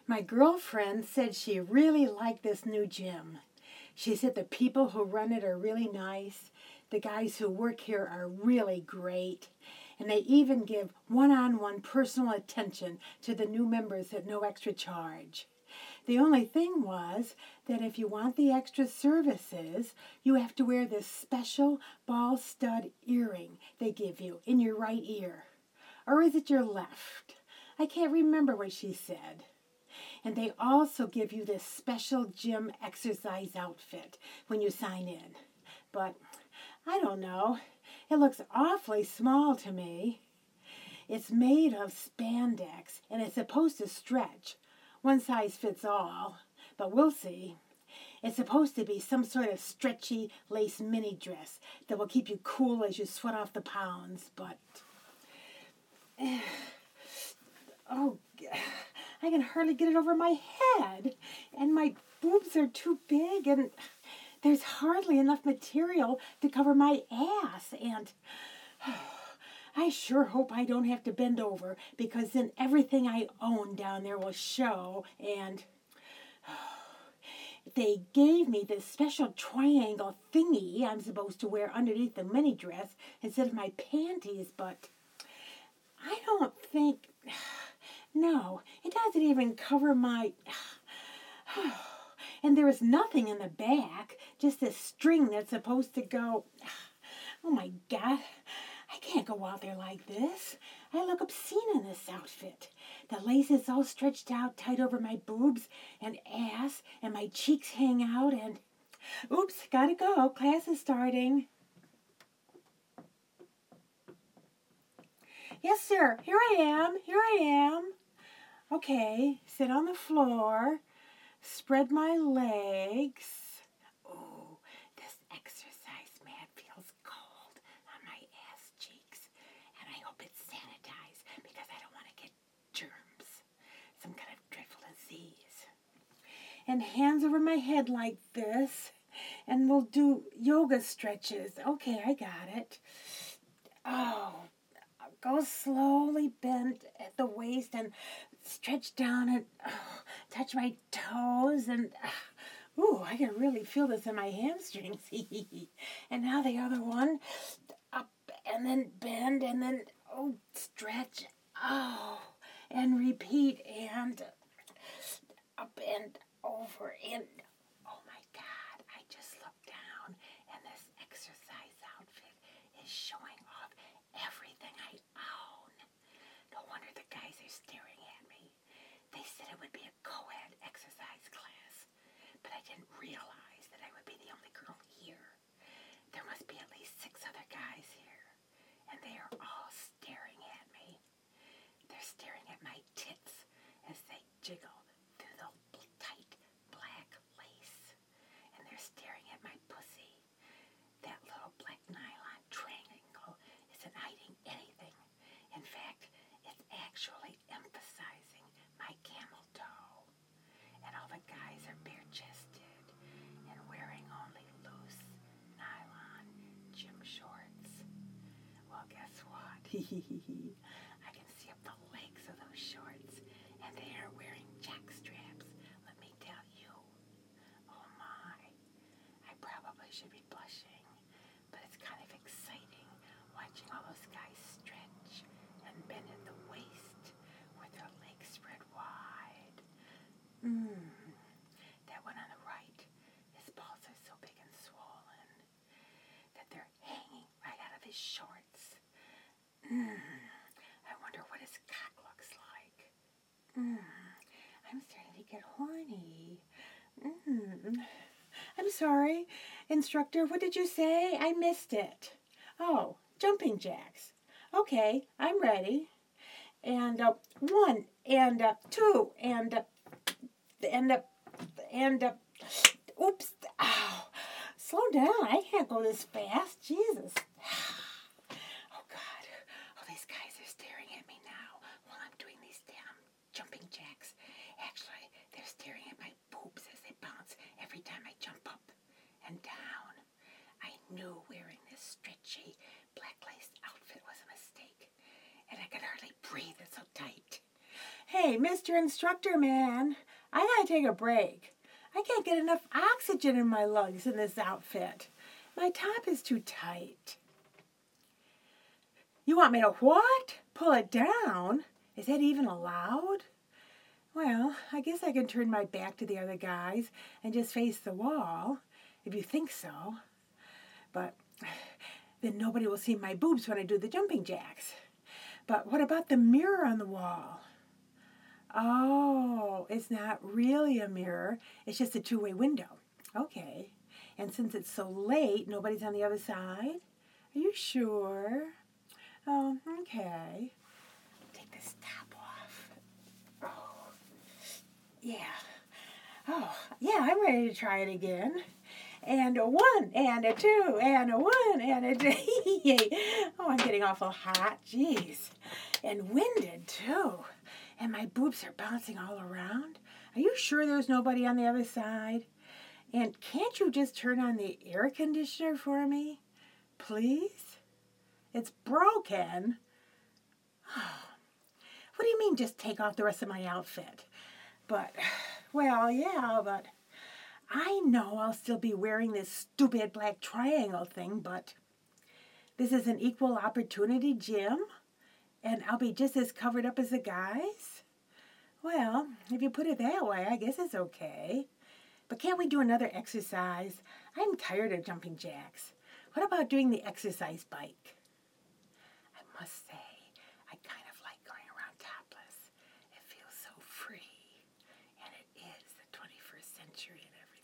My girlfriend said she really liked this new gym. She said the people who run it are really nice. The guys who work here are really great. And they even give one-on-one personal attention to the new members at no extra charge. The only thing was that if you want the extra services, you have to wear this special ball stud earring they give you in your right ear. Or is it your left? I can't remember what she said. And they also give you this special gym exercise outfit when you sign in. But I don't know. It looks awfully small to me. It's made of spandex and it's supposed to stretch. One size fits all, but we'll see. It's supposed to be some sort of stretchy lace mini dress that will keep you cool as you sweat off the pounds, but oh, I can hardly get it over my head, and my boobs are too big, and there's hardly enough material to cover my ass, and I sure hope I don't have to bend over, because then everything I own down there will show, and they gave me this special triangle thingy I'm supposed to wear underneath the mini dress instead of my panties, but I don't think, no, it doesn't even cover my, and there is nothing in the back, just this string that's supposed to go, oh my God, I can't go out there like this. I look obscene in this outfit. The lace is all stretched out tight over my boobs and ass, and my cheeks hang out, and oops, gotta go. Class is starting. Yes, sir. Here I am. Okay, sit on the floor. Spread my legs. Oh, this exercise mat feels cold on my ass cheeks. And I hope it's sanitized because I don't want to get germs. Some kind of dreadful disease. And hands over my head like this. And we'll do yoga stretches. Okay, I got it. Oh, go slowly bend at the waist and stretch down and touch my toes and ooh, I can really feel this in my hamstrings. And now the other one, up and then bend and then stretch, and repeat and up and over and oh my God, I just looked down and this exercise outfit is showing off everything I own. No wonder the guys are staring at me. They said it would be a co-ed exercise class, but I didn't realize that I would be the only girl here. There must be at least 6 other guys here, and they are all staring at me. They're staring at my tits as they jiggle through the tight black lace, and they're staring at my pussy. That little black nylon triangle isn't hiding anything. In fact, it's actually emphasizing my camel toe. And all the guys are bare-chested and wearing only loose nylon gym shorts. Well, guess what? I can see up the legs of those shorts, and they are wearing jack straps, let me tell you. Oh my, I probably should be blushing, but it's kind of exciting watching all those guys stretch and bend at the waist with their legs spread wide. That one on the right, his balls are so big and swollen that they're hanging right out of his shorts. I wonder what his cock looks like. I'm starting to get horny. I'm sorry, instructor, what did you say? I missed it. Oh, jumping jacks. Okay, I'm ready. And 1, and 2, and oops, ow. Slow down, I can't go this fast, Jesus. Oh God, these guys are staring at me now while I'm doing these damn jumping jacks. Actually, they're staring at my boobs as they bounce every time I jump up and down. I knew wearing this stretchy black lace outfit was a mistake, and I could hardly breathe, it's so tight. Hey, Mr. Instructor Man, I gotta take a break. I can't get enough oxygen in my lungs in this outfit. My top is too tight. You want me to what? Pull it down? Is that even allowed? Well, I guess I can turn my back to the other guys and just face the wall, if you think so. But then nobody will see my boobs when I do the jumping jacks. But what about the mirror on the wall? Oh, it's not really a mirror. It's just a two-way window. Okay. And since it's so late, nobody's on the other side? Are you sure? Oh, okay. Take this top off. Oh, yeah. Oh, yeah, I'm ready to try it again. And a 1, and a 2, and a 1, and a 2. Oh, I'm getting awful hot. Jeez. And winded, too. And my boobs are bouncing all around. Are you sure there's nobody on the other side? And can't you just turn on the air conditioner for me? Please? It's broken. What do you mean just take off the rest of my outfit? But, well, yeah, but I know I'll still be wearing this stupid black triangle thing, but this is an equal opportunity gym, and I'll be just as covered up as the guys? Well, if you put it that way, I guess it's okay. But can't we do another exercise? I'm tired of jumping jacks. What about doing the exercise bike? I must say, I kind of like going around topless. It feels so free. And it is the 21st century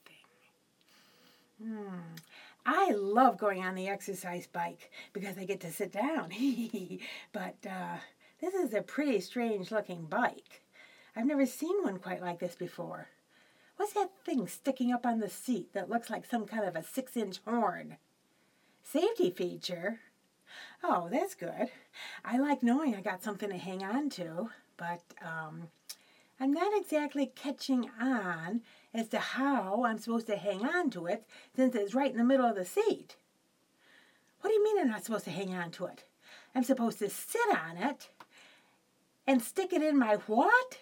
and everything. I love going on the exercise bike because I get to sit down. But this is a pretty strange looking bike. I've never seen one quite like this before. What's that thing sticking up on the seat that looks like some kind of a 6-inch horn? Safety feature? Oh, that's good. I like knowing I got something to hang on to, but I'm not exactly catching on as to how I'm supposed to hang on to it since it's right in the middle of the seat. What do you mean I'm not supposed to hang on to it? I'm supposed to sit on it and stick it in my what?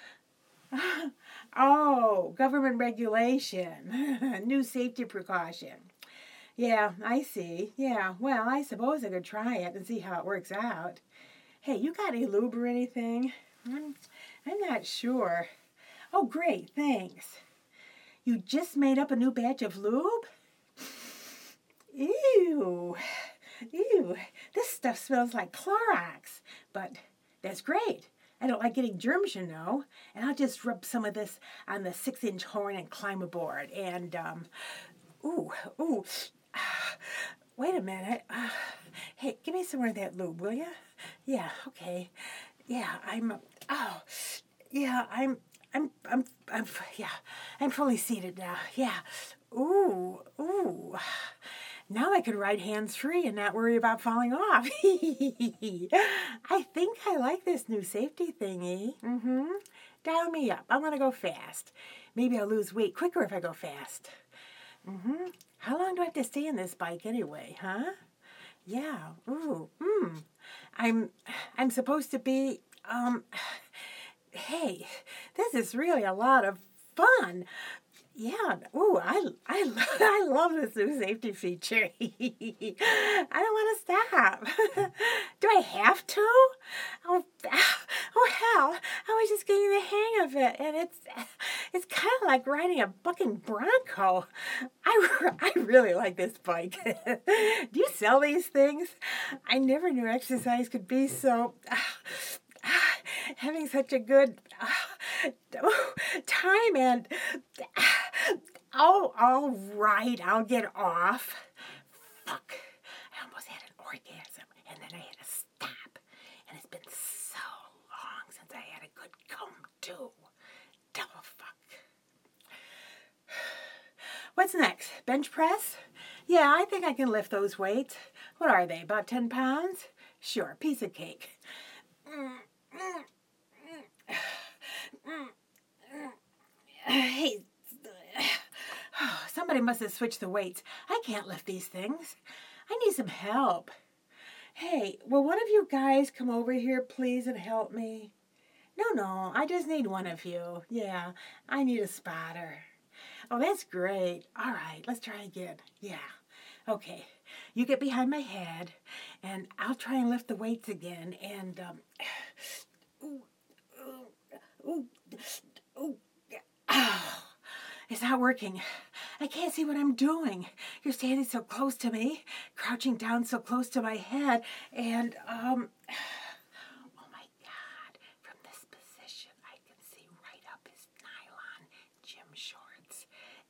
Oh, government regulation. New safety precaution. Yeah, I see. Yeah, well, I suppose I could try it and see how it works out. Hey, you got any lube or anything? I'm not sure. Oh, great, thanks. You just made up a new batch of lube? Ew. Ew. This stuff smells like Clorox. But that's great. I don't like getting germs, you know. And I'll just rub some of this on the 6-inch horn and climb aboard. And, wait a minute. Hey, give me some more of that lube, will you? Yeah, okay. Yeah, I'm fully seated now. Yeah. Ooh. Now I can ride hands-free and not worry about falling off. I think I like this new safety thingy. Dial me up. I want to go fast. Maybe I'll lose weight quicker if I go fast. How long do I have to stay on this bike anyway, huh? Yeah. Ooh. I'm supposed to be, hey, this is really a lot of fun. Yeah. Ooh, I love this new safety feature. I don't want to stop. Do I have to? Oh hell! I was just getting the hang of it, and it's kind of like riding a bucking bronco. I really like this bike. Do you sell these things? I never knew exercise could be so. Having such a good time and oh, all right, I'll get off. Fuck, I almost had an orgasm and then I had to stop. And it's been so long since I had a good come too. Double fuck. What's next? Bench press? Yeah, I think I can lift those weights. What are they, about 10 pounds? Sure, piece of cake. Hey, somebody must have switched the weights. I can't lift these things. I need some help. Hey, will one of you guys come over here, please, and help me? No, I just need one of you. Yeah, I need a spotter. Oh, that's great. All right, let's try again. Yeah. Okay. You get behind my head, and I'll try and lift the weights again. And, ooh, ooh, ooh. Oh, it's not working. I can't see what I'm doing. You're standing so close to me, crouching down so close to my head, and, oh my God, from this position, I can see right up his nylon gym shorts,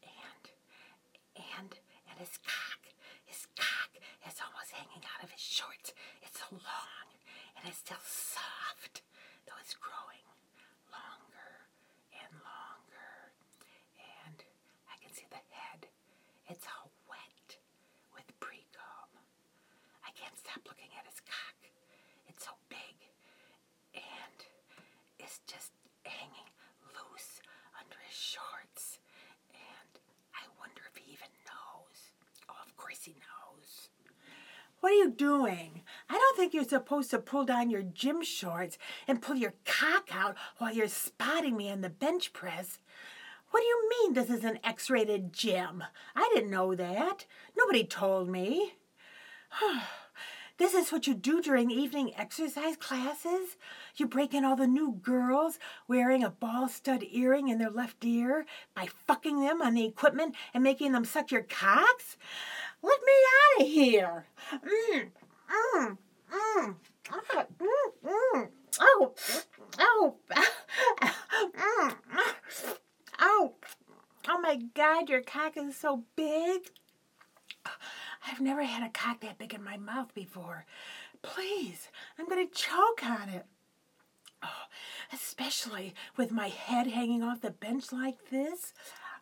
and his cock. His cock is almost hanging out of his shorts. It's so long, and it's still soft, though it's growing longer and longer. And I can see the head. It's all wet with pre-cum. I can't stop looking at his cock. It's so big, and it's just hanging loose under his shorts. And I wonder if he even knows. Oh, of course he knows. What are you doing? I don't think you're supposed to pull down your gym shorts and pull your cock out while you're spotting me on the bench press. What do you mean this is an X-rated gym? I didn't know that. Nobody told me. This is what you do during evening exercise classes? You break in all the new girls wearing a ball stud earring in their left ear by fucking them on the equipment and making them suck your cocks? Let me out of here. Oh my God, your cock is so big. I've never had a cock that big in my mouth before. Please, I'm going to choke on it. Oh, especially with my head hanging off the bench like this.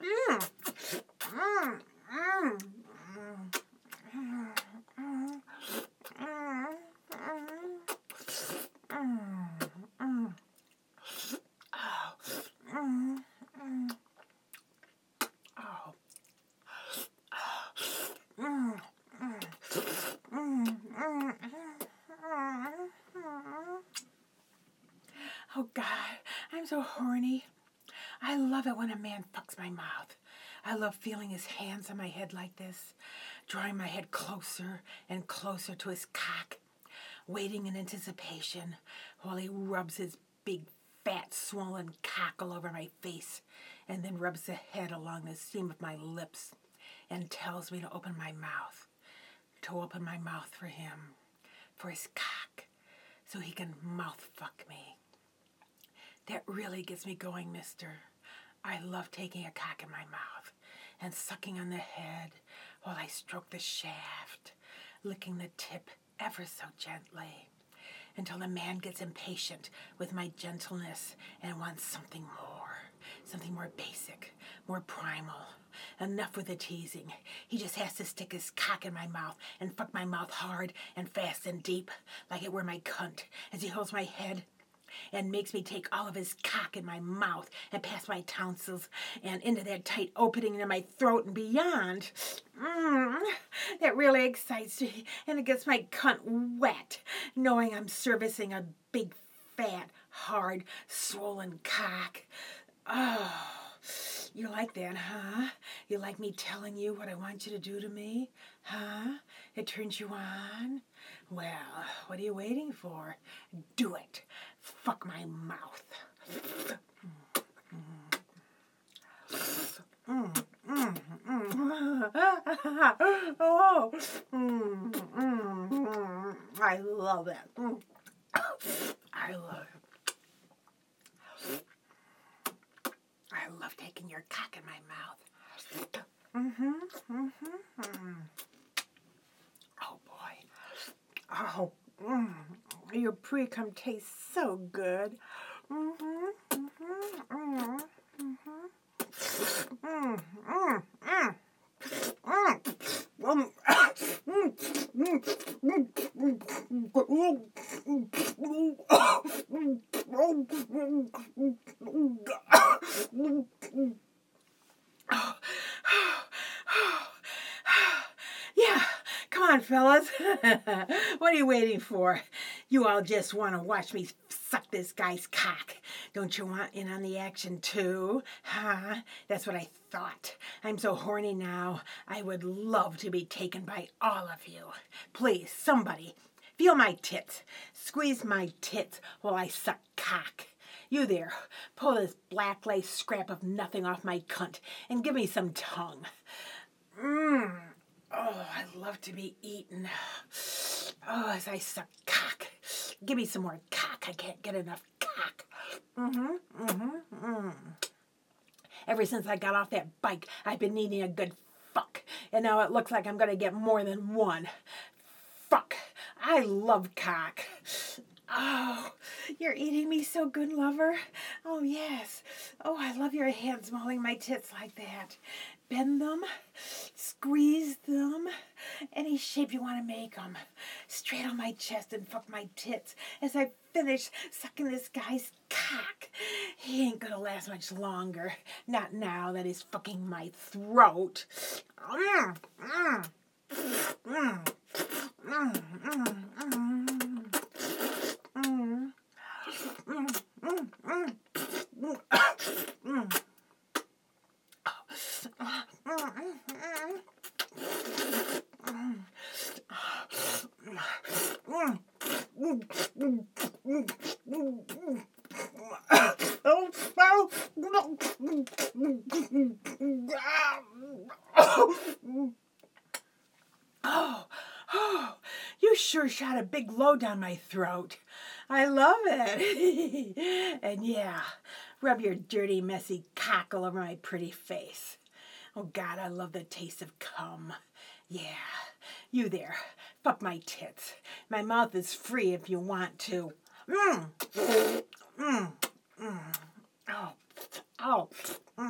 Oh God, I'm so horny. I love it when a man fucks my mouth. I love feeling his hands on my head like this, drawing my head closer and closer to his cock, waiting in anticipation while he rubs his big, fat, swollen cock all over my face, and then rubs the head along the seam of my lips and tells me to open my mouth for him, for his cock, so he can mouth fuck me. That really gets me going, mister. I love taking a cock in my mouth and sucking on the head while I stroke the shaft, licking the tip ever so gently, until the man gets impatient with my gentleness and wants something more basic, more primal. Enough with the teasing. He just has to stick his cock in my mouth and fuck my mouth hard and fast and deep, like it were my cunt, as he holds my head and makes me take all of his cock in my mouth and past my tonsils and into that tight opening in my throat and beyond. That really excites me, and it gets my cunt wet, knowing I'm servicing a big, fat, hard, swollen cock. Oh, you like that, huh? You like me telling you what I want you to do to me? Huh? It turns you on? Well, what are you waiting for? Do it. Fuck my mouth. Oh, I love it. I love it. I love taking your cock in my mouth. Oh boy. Oh, your pre-cum tastes so good. Yeah, come on, fellas. What are you waiting for? You all just want to watch me suck this guy's cock. Don't you want in on the action too? Huh? That's what I thought. I'm so horny now. I would love to be taken by all of you. Please, somebody, feel my tits. Squeeze my tits while I suck cock. You there, pull this black lace scrap of nothing off my cunt and give me some tongue. Oh, I love to be eaten. Oh, as I suck cock. Give me some more cock. I can't get enough cock. Ever since I got off that bike, I've been needing a good fuck. And now it looks like I'm going to get more than one. Fuck. I love cock. Oh, you're eating me so good, lover. Oh, yes. Oh, I love your hands mauling my tits like that. Bend them, squeeze them, any shape you want to make them. Straight on my chest and fuck my tits as I finish sucking this guy's cock. He ain't gonna last much longer. Not now that he's fucking my throat. Oh, you sure shot a big load down my throat. I love it. And yeah, rub your dirty, messy cock all over my pretty face. Oh, God, I love the taste of cum. Yeah, you there, fuck my tits. My mouth is free if you want to. Oh, oh,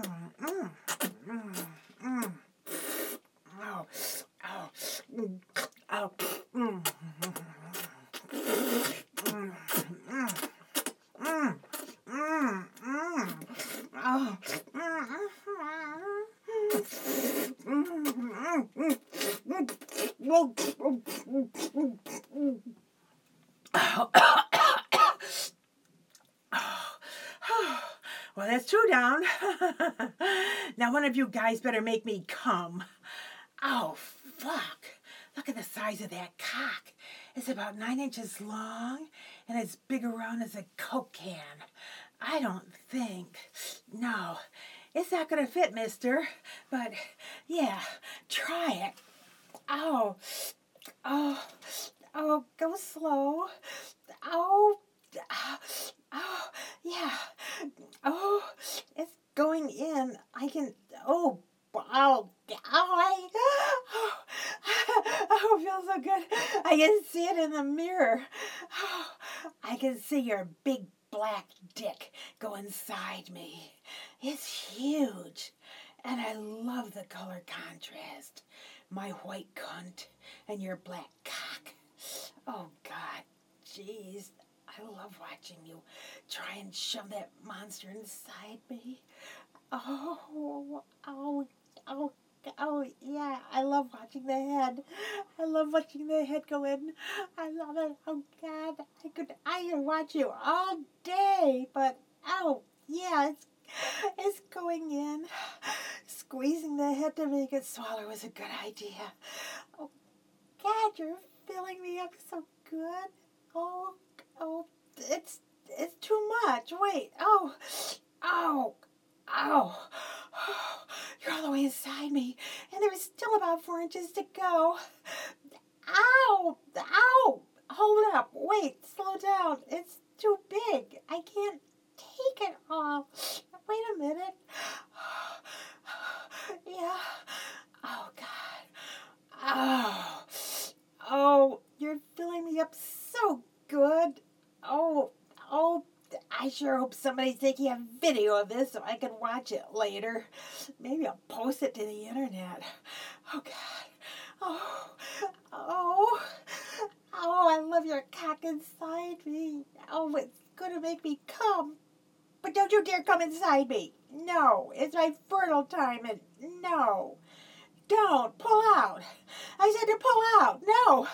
well, that's two down. Now one of you guys better make me come. Oh, fuck. Look at the size of that cock. It's about 9 inches long and it's big around as a Coke can. I don't think. No, it's not going to fit, mister. But, yeah, try it. Oh, oh, oh, go slow. Oh, oh, yeah. Oh, it's going in. I can, oh, oh, oh, it feels so good. I can see it in the mirror. Oh, I can see your big black dick go inside me. It's huge. And I love the color contrast. My white cunt and your black cock. Oh, God. Jeez. I love watching you try and shove that monster inside me. Oh, oh, oh, oh, yeah. I love watching the head. I love watching the head go in. I love it. Oh, God. I could watch you all day. But, oh, yeah, it's going in. Squeezing the head to make it smaller was a good idea. Oh, God, you're filling me up so good. Oh, it's too much. Wait. Oh, you're all the way inside me, and there's still about 4 inches to go. Ow, hold up. Wait, slow down. It's too big. I can't take it all. Wait a minute. Yeah. Oh, God. Oh, you're filling me up so good. Oh, I sure hope somebody's taking a video of this so I can watch it later. Maybe I'll post it to the internet. Oh, God. Oh, I love your cock inside me. Oh, it's going to make me come. But don't you dare come inside me. No, it's my fertile time and no. Don't. Pull out. I said to pull out. No.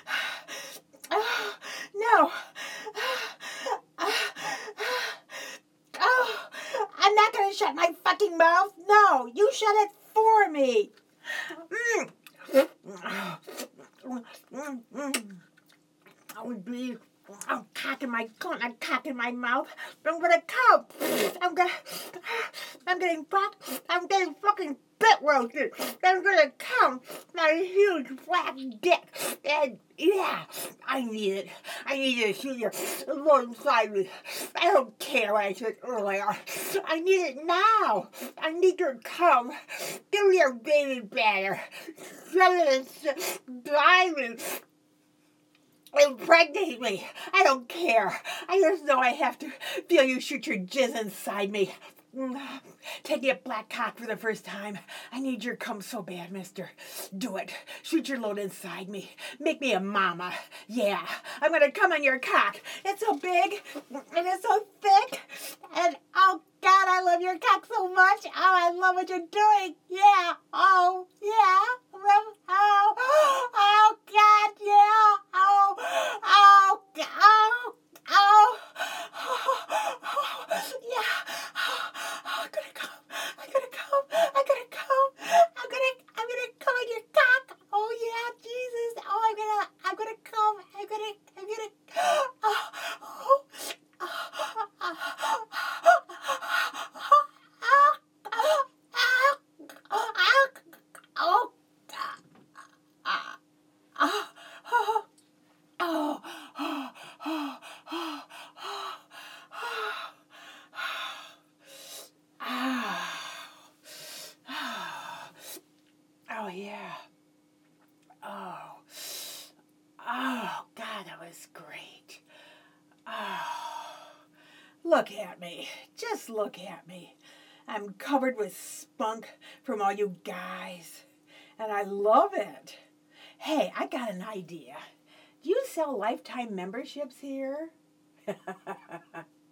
No. Oh, I'm not going to shut my fucking mouth. No, you shut it for me. I would be. I'm cocking my mouth. I'm gonna come. I'm getting fucking bit roasted. I'm gonna come. My huge black dick. And yeah, I need it. I need to see your load inside me. I don't care what I said earlier. I need it now. I need your cum. Give me your baby batter. Shove it inside me. Impregnate me. I don't care. I just know I have to feel you shoot your jizz inside me. Taking a black cock for the first time. I need your cum so bad, mister. Do it. Shoot your load inside me. Make me a mama. Yeah, I'm gonna come on your cock. It's so big and it's so thick. And oh God, I love your cock so much. Oh, I love what you're doing. Yeah. Oh, yeah. Oh, oh God, yeah. Oh, oh, oh, oh, oh, yeah. I'm gonna come. I'm gonna come. I'm gonna come. I'm gonna come on your cock. Oh yeah, Jesus. Oh, I'm gonna come. I'm gonna. Oh, oh, oh yeah. Oh. Oh, God, that was great. Oh. Look at me. Just look at me. I'm covered with spunk from all you guys. And I love it. Hey, I got an idea. Do you sell lifetime memberships here?